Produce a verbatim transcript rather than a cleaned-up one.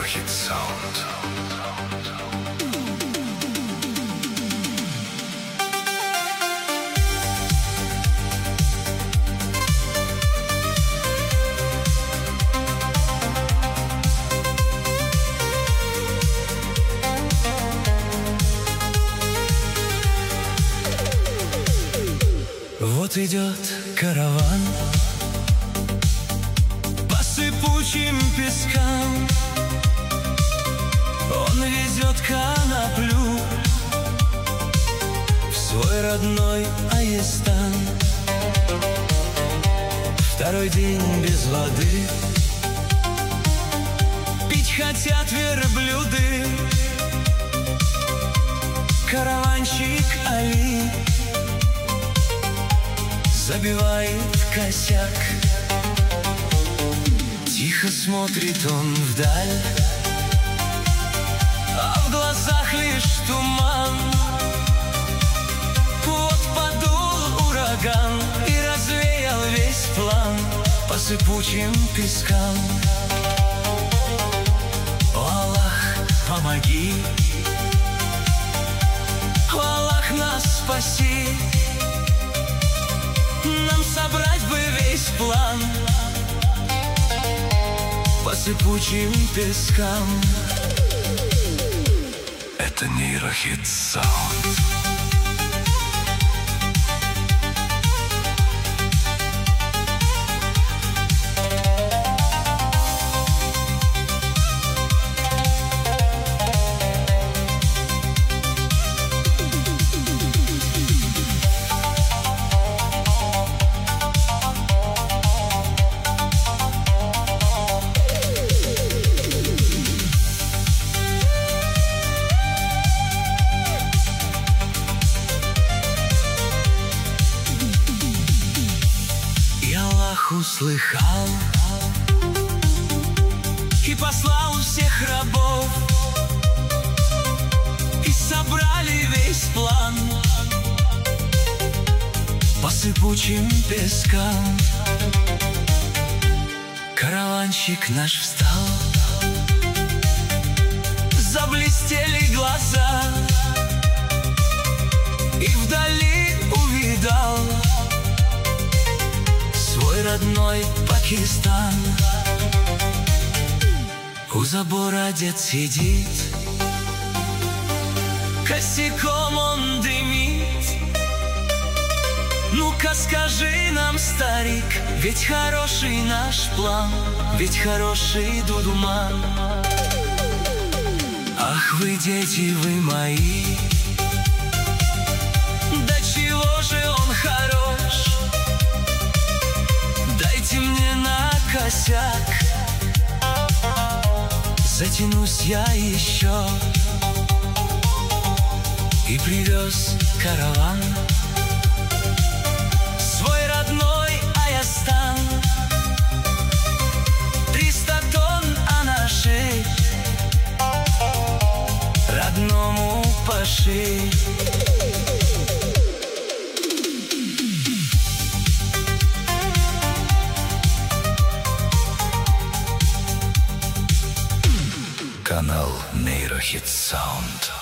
Нейрохит Саунд. Вот идет караван по сыпучим пескам. Он везет коноплю в свой родной Айстан. Второй день без воды, пить хотят верблюды. Караванщик Али забивает косяк. Тихо смотрит он вдаль, а в глазах лишь туман. Вот подул ураган и развеял весь план по сыпучим пескам. О, Аллах, помоги! О, Аллах, нас спаси! Нам собрать бы весь план по сыпучим пескам. Это Нейрохит Саунд. Услыхал и послал всех рабов, и собрали весь план по сыпучим пескам. Караванщик наш встал, заблестели глаза, и вдали увидал свой родной Пакистан. У забора дед сидит, косяком он дымит. Ну-ка скажи нам, старик, ведь хороший наш план, ведь хороший дудуман. Ах вы, дети, вы мои, да чего же он хорош? Дайте мне на косяк, затянусь я еще. И привез караван свой родной Айстан. Триста тонн, а на шее родному Паше. Канал Нейрохит Саунд.